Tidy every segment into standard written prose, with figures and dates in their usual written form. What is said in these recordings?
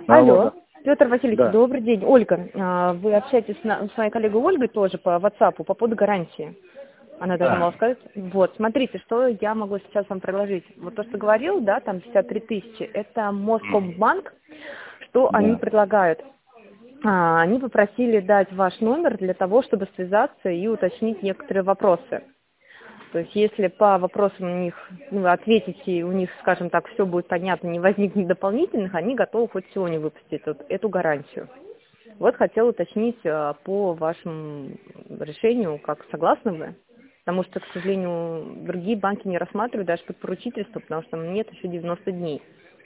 Алло, Алло, да. Петр Васильевич, Да. добрый день. Ольга, вы общаетесь с моей коллегой Ольгой тоже по WhatsApp по поводу гарантии. Она должна была Да. сказать. Вот, смотрите, что я могу сейчас вам предложить. Вот то, что говорил, да, там 53 тысячи, это Москомбанк, что они Да. предлагают. Они попросили дать ваш номер для того, чтобы связаться и уточнить некоторые вопросы. То есть если по вопросам у них, вы ответите, у них, скажем так, все будет понятно, не возникнет дополнительных, они готовы хоть сегодня выпустить эту гарантию. Вот хотела уточнить по вашему решению, как согласны вы? Потому что, к сожалению, другие банки не рассматривают даже под поручительство, потому что нет еще 90 дней.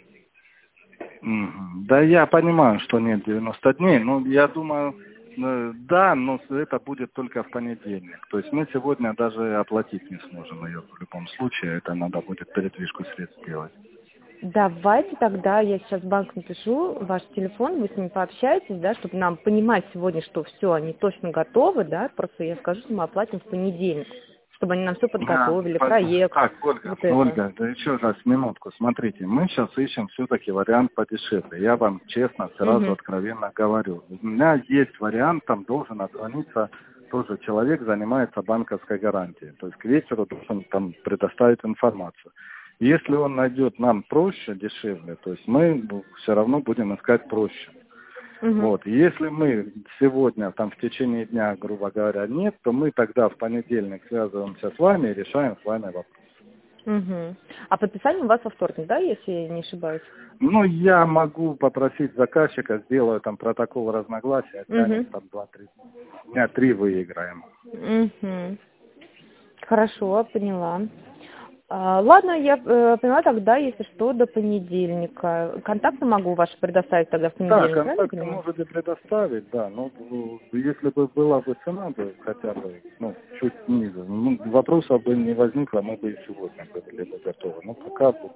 Мгм. Да, я понимаю, что нет 90 дней, но я думаю, да, но это будет только в понедельник. То есть мы сегодня даже оплатить не сможем ее в любом случае. Это надо будет передвижку средств делать. Давайте тогда я сейчас в банк напишу ваш телефон, вы с ними пообщаетесь, да, чтобы нам понимать сегодня, что все, они точно готовы, да, просто я скажу, что мы оплатим в понедельник, чтобы они нам все подготовили, проект, Так, Ольга, вот это. Ольга, да еще раз минутку. Смотрите, мы сейчас ищем все-таки вариант подешевле. Я вам честно, сразу Угу. откровенно говорю. У меня есть вариант, там должен отзвониться тоже человек, занимается банковской гарантией. То есть к вечеру должен там предоставить информацию. Если он найдет нам проще, дешевле, то есть мы все равно будем искать проще. Угу. Вот. Если мы сегодня, там, в течение дня, грубо говоря, нет, то мы тогда в понедельник связываемся с вами и решаем с вами вопрос. Угу. А подписание у вас во вторник, да, если я не ошибаюсь? Ну, я могу попросить заказчика, сделаю там протокол разногласия, оттянем Угу. там 2-3 дня, 3 выиграем. Угу. Хорошо, поняла. Ладно, я поняла тогда, если что, до понедельника. Контакты могу ваши предоставить тогда в Да, понедельник, правильно я контакты понимаю? можете предоставить, да, но если бы была бы цена, бы хотя бы, ну, чуть ниже, ну, вопросов бы не возникло, мы бы и сегодня были бы готовы. Но пока вот,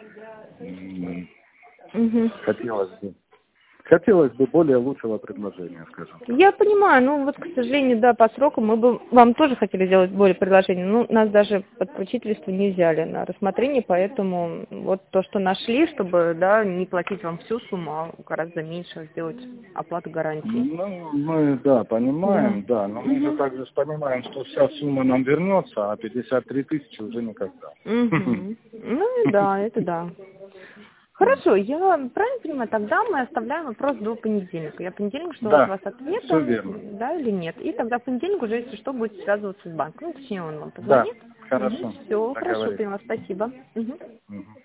Угу. хотелось бы более лучшего предложения, скажем так. Я понимаю, ну вот, к сожалению, да, по срокам мы бы вам тоже хотели сделать более предложение, но нас даже под поручительство не взяли на рассмотрение, поэтому вот то, что нашли, чтобы, да, не платить вам всю сумму, а гораздо меньше сделать оплату гарантии. Ну, мы, да, Да. понимаем, да, но мы же Угу. также понимаем, что вся сумма нам вернется, а 53 тысячи уже никогда. Угу. Ну и да, это да. Хорошо, я правильно понимаю, тогда мы оставляем вопрос до понедельника. Я в понедельник жду от Да, вас все ответа, верно. да или нет. И тогда в понедельник уже, если что, будете связываться с банком. Ну, точнее, он вам Да, позвонит. хорошо, Все, хорошо, договорились. поняла, спасибо. Мгм. Мгм.